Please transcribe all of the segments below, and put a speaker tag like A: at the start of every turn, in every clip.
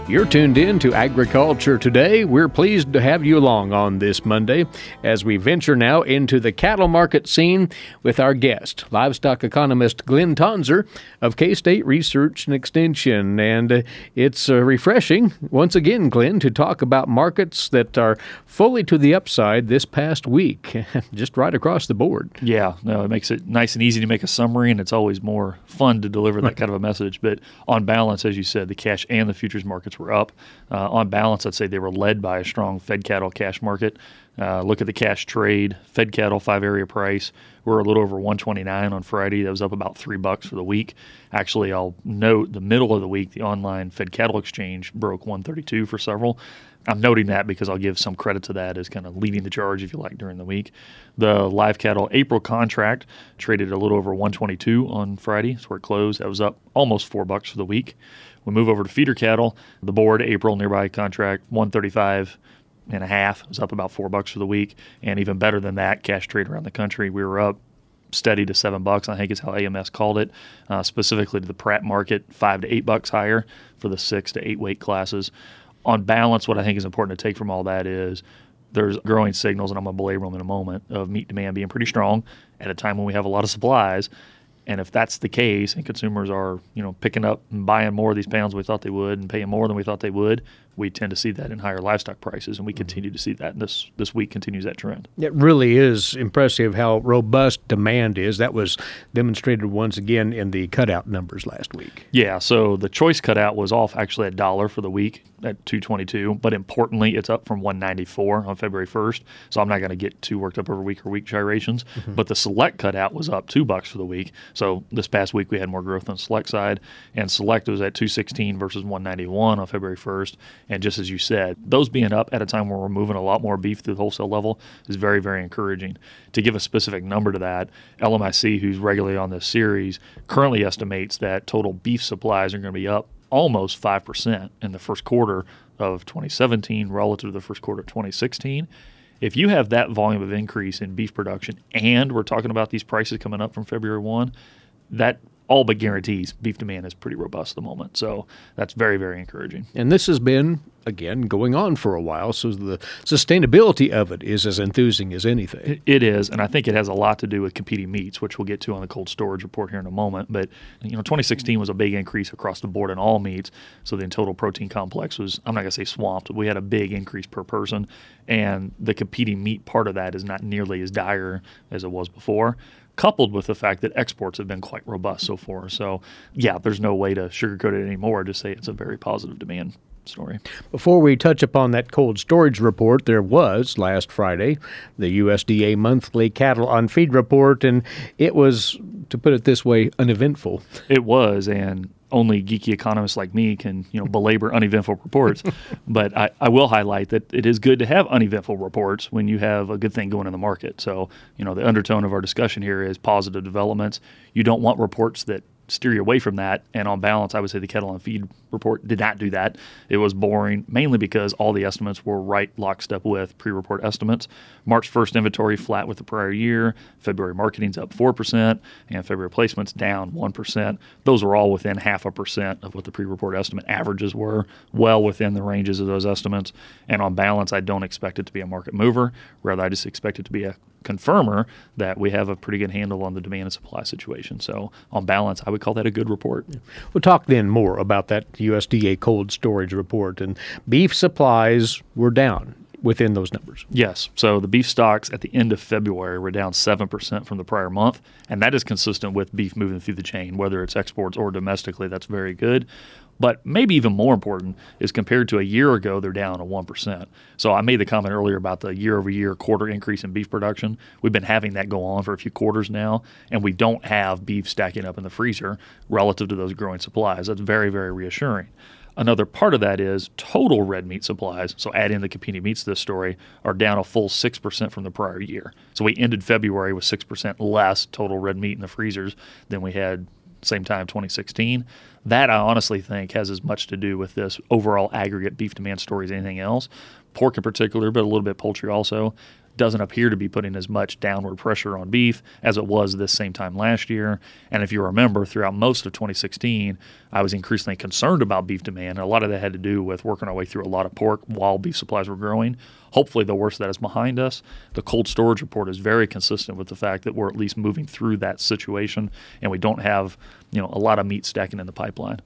A: You're tuned in to Agriculture Today. We're pleased to have you along on this Monday as we venture now into the cattle market scene with our guest, livestock economist Glenn Tonser of K-State Research and Extension. And it's refreshing, once again, Glenn, to talk about markets that are fully to the upside this past week, just right across the board.
B: Yeah, no, it makes it nice and easy to make a summary, and it's always more fun to deliver that kind of a message. But on balance, as you said, the cash and the futures markets were up. On balance, I'd say they were led by a strong fed cattle cash market. Look at the cash trade. Fed cattle 5-area price. We're a little over 129 on Friday. That was up about $3 for the week. Actually, I'll note the middle of the week, the online fed cattle exchange broke 132 for several. I'm noting that because I'll give some credit to that as kind of leading the charge, if you like, during the week. The live cattle April contract traded a little over 122 on Friday. That's where it closed. That was up almost $4 for the week. We move over to feeder cattle. The board April nearby contract 135 and a half. It was up about $4 for the week. And even better than that, cash trade around the country, we were up steady to $7. I think is how AMS called it, specifically to the Pratt market, $5 to $8 higher for the 6 to 8 weight classes. On balance, what I think is important to take from all that is there's growing signals, and I'm going to belabor them in a moment, of meat demand being pretty strong at a time when we have a lot of supplies. And if that's the case and consumers are, picking up and buying more of these pounds than we thought they would and paying more than we thought they would, we tend to see that in higher livestock prices, and we continue to see that. And this week continues that trend.
A: It really is impressive how robust demand is. That was demonstrated once again in the cutout numbers last week.
B: Yeah, so the choice cutout was off actually $1 for the week at 222, but importantly, it's up from 194 on February 1st. So I'm not going to get too worked up over week gyrations, but the select cutout was up $2 for the week. So this past week we had more growth on the select side, and select was at 216 versus 191 on February 1st. And just as you said, those being up at a time where we're moving a lot more beef through the wholesale level is very, very encouraging. To give a specific number to that, LMIC, who's regularly on this series, currently estimates that total beef supplies are going to be up almost 5% in the first quarter of 2017 relative to the first quarter of 2016. If you have that volume of increase in beef production and we're talking about these prices coming up from February 1, that all but guarantees beef demand is pretty robust at the moment. So that's very, very encouraging.
A: And this has been, again, going on for a while, so the sustainability of it is as enthusing as anything.
B: It is, and I think it has a lot to do with competing meats, which we'll get to on the cold storage report here in a moment. But 2016 was a big increase across the board in all meats, so the total protein complex was, I'm not going to say swamped, but we had a big increase per person, and the competing meat part of that is not nearly as dire as it was before, coupled with the fact that exports have been quite robust so far. So, yeah, there's no way to sugarcoat it anymore. Just say it's a very positive demand story.
A: Before we touch upon that cold storage report, there was, last Friday, the USDA monthly cattle on feed report, and it was, to put it this way, uneventful.
B: It was, and only geeky economists like me can, belabor uneventful reports. But I will highlight that it is good to have uneventful reports when you have a good thing going in the market. So, the undertone of our discussion here is positive developments. You don't want reports that steer you away from that. And on balance, I would say the cattle on feed report did not do that. It was boring, mainly because all the estimates were right lockstep with pre-report estimates. March 1st inventory flat with the prior year. February marketing's up 4%, and February placements down 1%. Those were all within 0.5% of what the pre-report estimate averages were, well within the ranges of those estimates. And on balance, I don't expect it to be a market mover. Rather, I just expect it to be a confirmer that we have a pretty good handle on the demand and supply situation. So on balance, I would call that a good report.
A: We'll talk then more about that USDA cold storage report. And beef supplies were down within those numbers.
B: Yes. So the beef stocks at the end of February were down 7% from the prior month, and that is consistent with beef moving through the chain, whether it's exports or domestically. That's very good. But maybe even more important is compared to a year ago, they're down 1%. So I made the comment earlier about the year-over-year quarter increase in beef production. We've been having that go on for a few quarters now, and we don't have beef stacking up in the freezer relative to those growing supplies. That's very, very reassuring. Another part of that is total red meat supplies, so add in the competing meats to this story, are down a full 6% from the prior year. So we ended February with 6% less total red meat in the freezers than we had same time 2016. That I honestly think has as much to do with this overall aggregate beef demand story as anything else. Pork in particular, but a little bit poultry also. doesn't appear to be putting as much downward pressure on beef as it was this same time last year. And if you remember, throughout most of 2016, I was increasingly concerned about beef demand. And a lot of that had to do with working our way through a lot of pork while beef supplies were growing. Hopefully, the worst of that is behind us. The cold storage report is very consistent with the fact that we're at least moving through that situation, and we don't have, a lot of meat stacking in the pipeline.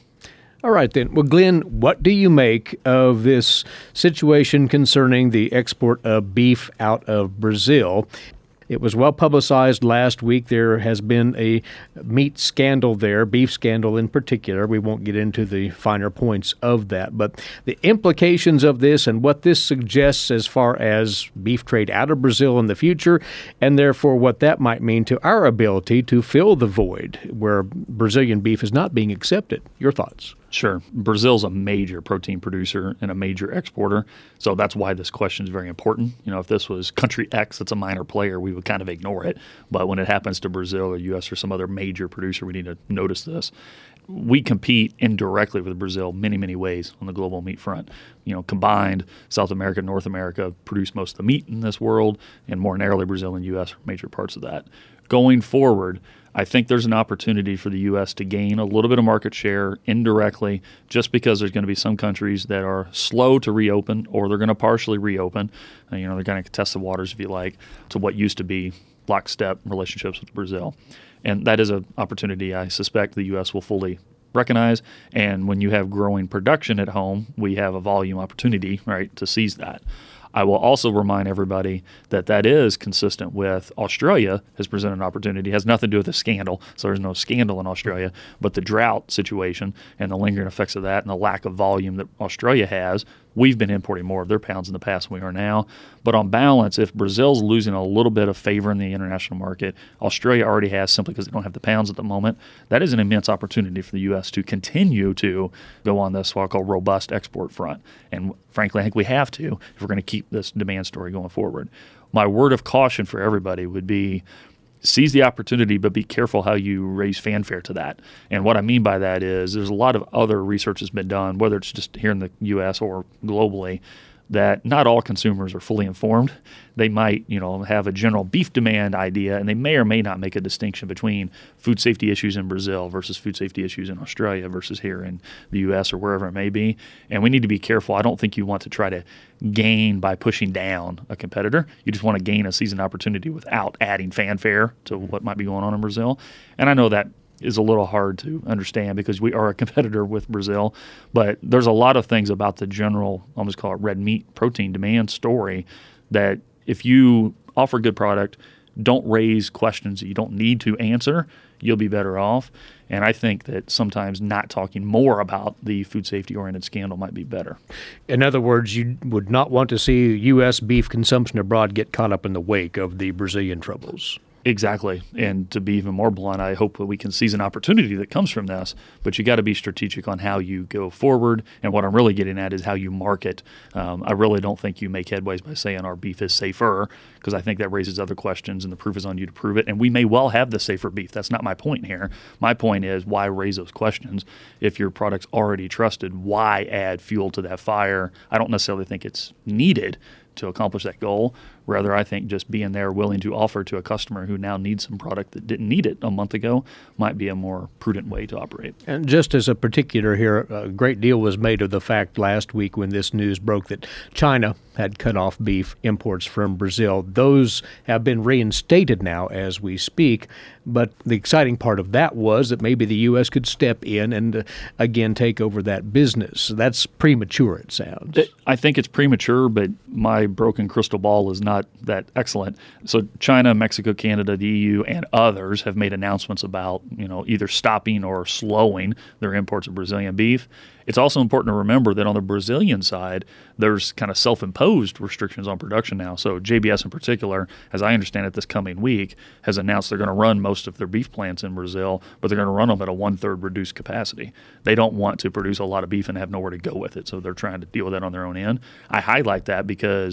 A: All right, then. Well, Glenn, what do you make of this situation concerning the export of beef out of Brazil? It was well publicized last week. There has been a meat scandal there, beef scandal in particular. We won't get into the finer points of that. But the implications of this and what this suggests as far as beef trade out of Brazil in the future, and therefore what that might mean to our ability to fill the void where Brazilian beef is not being accepted. Your thoughts?
B: Sure. Brazil's a major protein producer and a major exporter, so that's why this question is very important. If this was country X that's a minor player, we would kind of ignore it. But when it happens to Brazil or U.S. or some other major producer, we need to notice this. We compete indirectly with Brazil many, many ways on the global meat front. Combined, South America and North America produce most of the meat in this world, and more narrowly, Brazil and U.S. are major parts of that. Going forward, I think there's an opportunity for the U.S. to gain a little bit of market share indirectly just because there's going to be some countries that are slow to reopen or they're going to partially reopen. They're going to test the waters, if you like, to what used to be lockstep relationships with Brazil. And that is an opportunity I suspect the U.S. will fully recognize. And when you have growing production at home, we have a volume opportunity, right, to seize that. I will also remind everybody that is consistent with Australia has presented an opportunity. It has nothing to do with the scandal, so there's no scandal in Australia, but the drought situation and the lingering effects of that and the lack of volume that Australia has, we've been importing more of their pounds in the past than we are now. But on balance, if Brazil's losing a little bit of favor in the international market, Australia already has simply because they don't have the pounds at the moment. That is an immense opportunity for the U.S. to continue to go on this what I call robust export front. And frankly, I think we have to if we're going to keep this demand story going forward. My word of caution for everybody would be seize the opportunity, but be careful how you raise fanfare to that. And what I mean by that is there's a lot of other research that's been done, whether it's just here in the U.S. or globally, that not all consumers are fully informed. They might, have a general beef demand idea, and they may or may not make a distinction between food safety issues in Brazil versus food safety issues in Australia versus here in the U.S. or wherever it may be. And we need to be careful. I don't think you want to try to gain by pushing down a competitor. You just want to gain a season opportunity without adding fanfare to what might be going on in Brazil. And I know that is a little hard to understand because we are a competitor with Brazil, but there's a lot of things about the general, I'll just call it red meat protein demand story, that if you offer a good product, don't raise questions that you don't need to answer, you'll be better off. And I think that sometimes not talking more about the food safety-oriented scandal might be better.
A: In other words, you would not want to see U.S. beef consumption abroad get caught up in the wake of the Brazilian troubles.
B: Exactly. And to be even more blunt, I hope that we can seize an opportunity that comes from this, but you got to be strategic on how you go forward. And what I'm really getting at is how you market. I really don't think you make headways by saying our beef is safer, because I think that raises other questions and the proof is on you to prove it. And we may well have the safer beef. That's not my point here. My point is, why raise those questions? If your product's already trusted, why add fuel to that fire? I don't necessarily think it's needed to accomplish that goal. Rather, I think just being there willing to offer to a customer who now needs some product that didn't need it a month ago might be a more prudent way to operate.
A: And just as a particular here, a great deal was made of the fact last week when this news broke that China had cut off beef imports from Brazil. Those have been reinstated now as we speak. But the exciting part of that was that maybe the U.S. could step in and again take over that business. That's premature, it sounds.
B: I think it's premature, but my broken crystal ball is not that excellent. So China, Mexico, Canada, the EU, and others have made announcements about, either stopping or slowing their imports of Brazilian beef. It's also important to remember that on the Brazilian side, there's kind of self-imposed restrictions on production now. So JBS in particular, as I understand it this coming week, has announced they're going to run most of their beef plants in Brazil, but they're going to run them at a 1/3 reduced capacity. They don't want to produce a lot of beef and have nowhere to go with it, so they're trying to deal with that on their own end. I highlight that because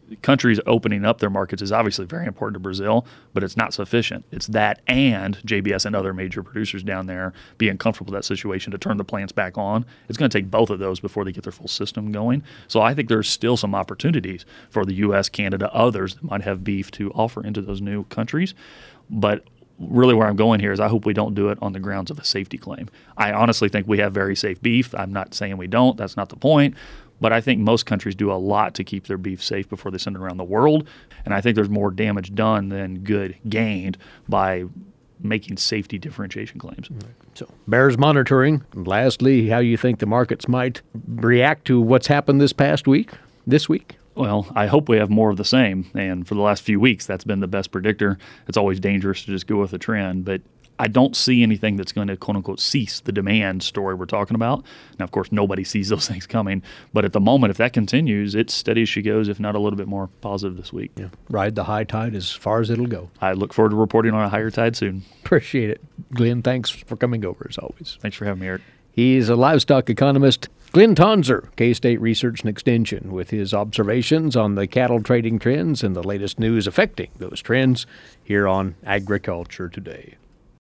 B: countries opening up their markets is obviously very important to Brazil, but it's not sufficient. It's that and JBS and other major producers down there being comfortable with that situation to turn the plants back on. It's going to take both of those before they get their full system going. So I think there's still some opportunities for the U.S., Canada, others that might have beef to offer into those new countries. But really where I'm going here is I hope we don't do it on the grounds of a safety claim. I honestly think we have very safe beef. I'm not saying we don't. That's not the point. But I think most countries do a lot to keep their beef safe before they send it around the world. And I think there's more damage done than good gained by making safety differentiation claims.
A: So bears monitoring. And lastly, how you think the markets might react to what's happened this week?
B: Well, I hope we have more of the same. And for the last few weeks, that's been the best predictor. It's always dangerous to just go with a trend. But I don't see anything that's going to, quote unquote, cease the demand story we're talking about. Now, of course, nobody sees those things coming. But at the moment, if that continues, it's steady as she goes, if not a little bit more positive this week.
A: Yeah. Ride the high tide as far as it'll go.
B: I look forward to reporting on a higher tide soon.
A: Appreciate it. Glenn, thanks for coming over as always.
B: Thanks for having me, Eric.
A: He's a livestock economist. Glenn Tonser, K-State Research and Extension, with his observations on the cattle trading trends and the latest news affecting those trends here on Agriculture Today.